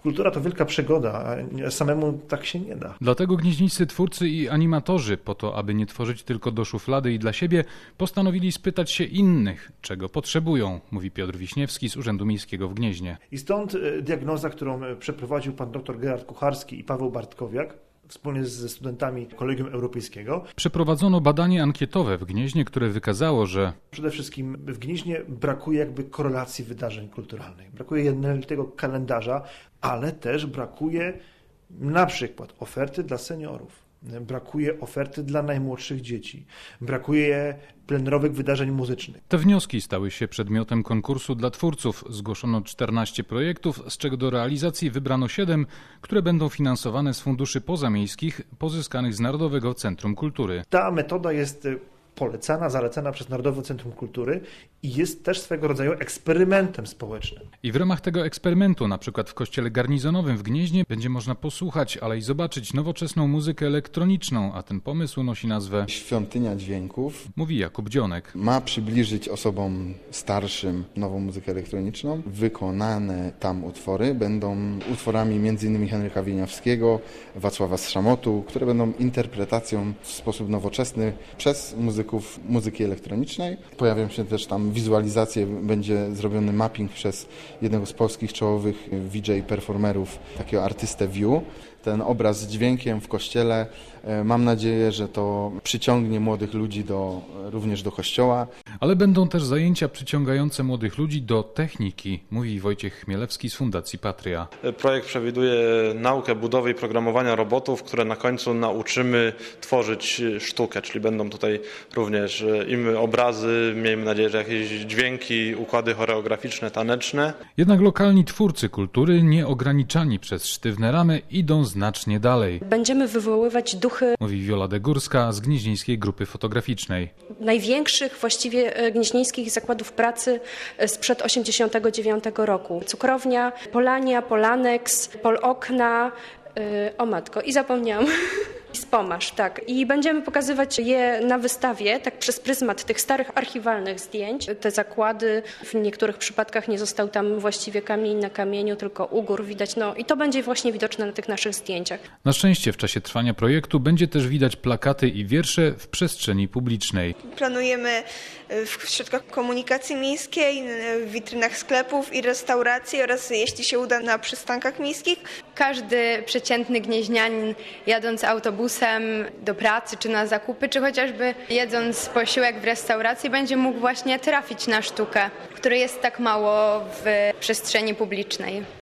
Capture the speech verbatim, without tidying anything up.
Kultura to wielka przygoda, a samemu tak się nie da. Dlatego gnieźnieńscy twórcy i animatorzy, po to aby nie tworzyć tylko do szuflady i dla siebie, postanowili spytać się innych, czego potrzebują, mówi Piotr Wiśniewski z Urzędu Miejskiego w Gnieźnie. I stąd diagnoza, którą przeprowadził pan dr Gerard Kucharski i Paweł Bartkowiak wspólnie ze studentami Kolegium Europejskiego. Przeprowadzono badanie ankietowe w Gnieźnie, które wykazało, że przede wszystkim w Gnieźnie brakuje jakby korelacji wydarzeń kulturalnych. Brakuje jednolitego kalendarza, ale też brakuje na przykład oferty dla seniorów. Brakuje oferty dla najmłodszych dzieci. Brakuje plenerowych wydarzeń muzycznych. Te wnioski stały się przedmiotem konkursu dla twórców. Zgłoszono czternaście projektów, z czego do realizacji wybrano siedem, które będą finansowane z funduszy pozamiejskich pozyskanych z Narodowego Centrum Kultury. Ta metoda jest polecana, zalecana przez Narodowe Centrum Kultury i jest też swego rodzaju eksperymentem społecznym. I w ramach tego eksperymentu, na przykład w Kościele Garnizonowym w Gnieźnie, będzie można posłuchać, ale i zobaczyć nowoczesną muzykę elektroniczną, a ten pomysł nosi nazwę Świątynia Dźwięków. Mówi Jakub Dzionek. Ma przybliżyć osobom starszym nową muzykę elektroniczną. Wykonane tam utwory będą utworami między innymi Henryka Wieniawskiego, Wacława Strzamotu, które będą interpretacją w sposób nowoczesny przez muzyków muzyki elektronicznej. Pojawią się też tam wizualizacje, będzie zrobiony mapping przez jednego z polskich czołowych V J performerów, takiego artystę View. Ten obraz z dźwiękiem w kościele, mam nadzieję, że to przyciągnie młodych ludzi do, również do kościoła. Ale będą też zajęcia przyciągające młodych ludzi do techniki, mówi Wojciech Chmielewski z Fundacji Patria. Projekt przewiduje naukę budowy i programowania robotów, które na końcu nauczymy tworzyć sztukę, czyli będą tutaj również im obrazy, miejmy nadzieję, że jakieś dźwięki, układy choreograficzne, taneczne. Jednak lokalni twórcy kultury, nie ograniczani przez sztywne ramy, idą znacznie dalej. Będziemy wywoływać duchy, mówi Wiola Degórska z Gnieźnieńskiej Grupy Fotograficznej. Największych właściwie gnieźnieńskich zakładów pracy sprzed osiemdziesiątego dziewiątego roku. Cukrownia, Polania, Polanex, Polokna, yy, o matko i zapomniałam. Spomasz, tak. I będziemy pokazywać je na wystawie, tak przez pryzmat tych starych archiwalnych zdjęć. Te zakłady w niektórych przypadkach nie został tam właściwie kamień na kamieniu, tylko ugór widać. No i to będzie właśnie widoczne na tych naszych zdjęciach. Na szczęście w czasie trwania projektu będzie też widać plakaty i wiersze w przestrzeni publicznej. Planujemy w środkach komunikacji miejskiej, w witrynach sklepów i restauracji oraz jeśli się uda na przystankach miejskich. Każdy przeciętny gnieźnianin jadąc autobusem do pracy, czy na zakupy, czy chociażby jedząc posiłek w restauracji, będzie mógł właśnie trafić na sztukę, której jest tak mało w przestrzeni publicznej.